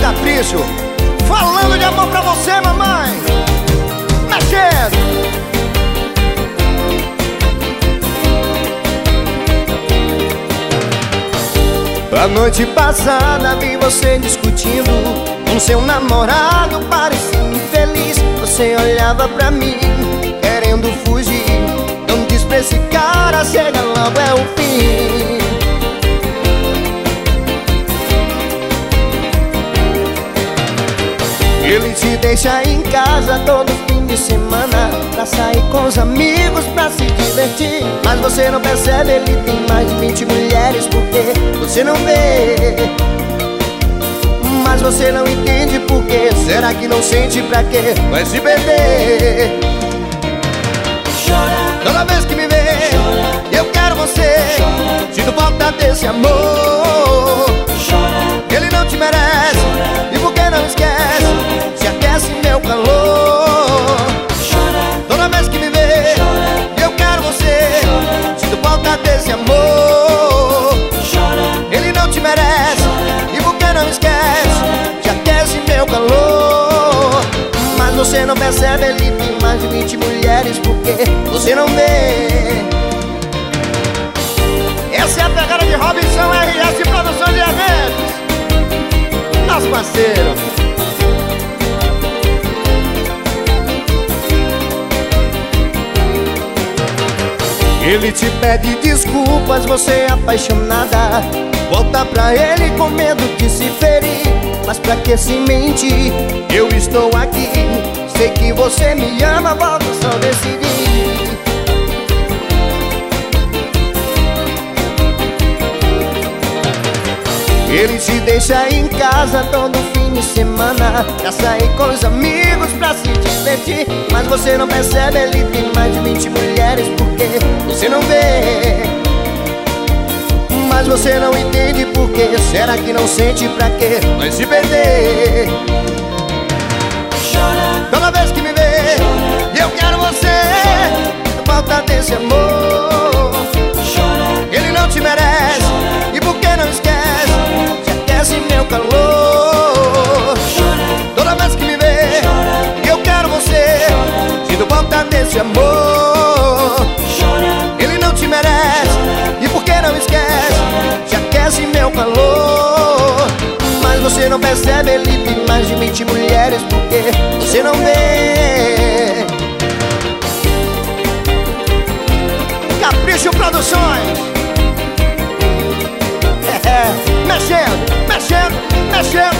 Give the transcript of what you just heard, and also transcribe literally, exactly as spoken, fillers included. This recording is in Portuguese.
Capricho, falando de amor pra você, mamãe. Mexendo. A noite passada vi você discutindo com seu namorado, parecia infeliz. Você olhava pra mim, querendo fugir. Não diz pra esse cara, chega logo, é o fim. Ele te deixa em casa todo fim de semana pra sair com os amigos, pra se divertir. Mas você não percebe, ele tem mais de vinte mulheres, porque você não vê. Mas você não entende por quê. Será que não sente pra quê? Vai se perder. Chora. Toda vez que me vê, chora. Eu quero você, chora. Sinto falta desse amor, chora. Ele não te merece, chora. E por que não esquece, chora. Se aquece meu calor, chora. Toda vez que me vê, chora. Eu quero você, chora. Sinto falta desse amor, chora. Ele não te merece, chora. E por que não esquece, chora. Se aquece meu calor. Mas você não percebe, ele tem mais de vinte mulheres, porque você não vê. Essa é a pegada de Robinson R S Produções de Eventos, nosso parceiro. Ele te pede desculpas, você é apaixonada. Volta pra ele com medo de se ferir. Mas pra que se mentir? Eu estou aqui. Sei que você me ama, volta, só decidir. Ele te deixa em casa todo fim de semana pra sair com os amigos, pra se divertir. Mas você não percebe, ele tem mais de vinte mulheres, porque você não vê. Mas você não entende por quê. Será que não sente pra quê? Vai se perder. Chora. Toda vez que me vê, chora. E eu quero você, chora. Falta desse amor, chora. Ele não te merece, chora. E por que não esquece, chora. Se aquece meu calor, chora. Toda vez que me vê, chora. E eu quero você, chora. Sinto falta desse amor, chora. Ele não te merece, chora. E por que não esquece, chora. Se aquece meu calor. Mas você não percebe, ele tem mais de vinte mulheres, porque você não vê. Capricho Produções. É, é, mexendo, mexendo, mexendo.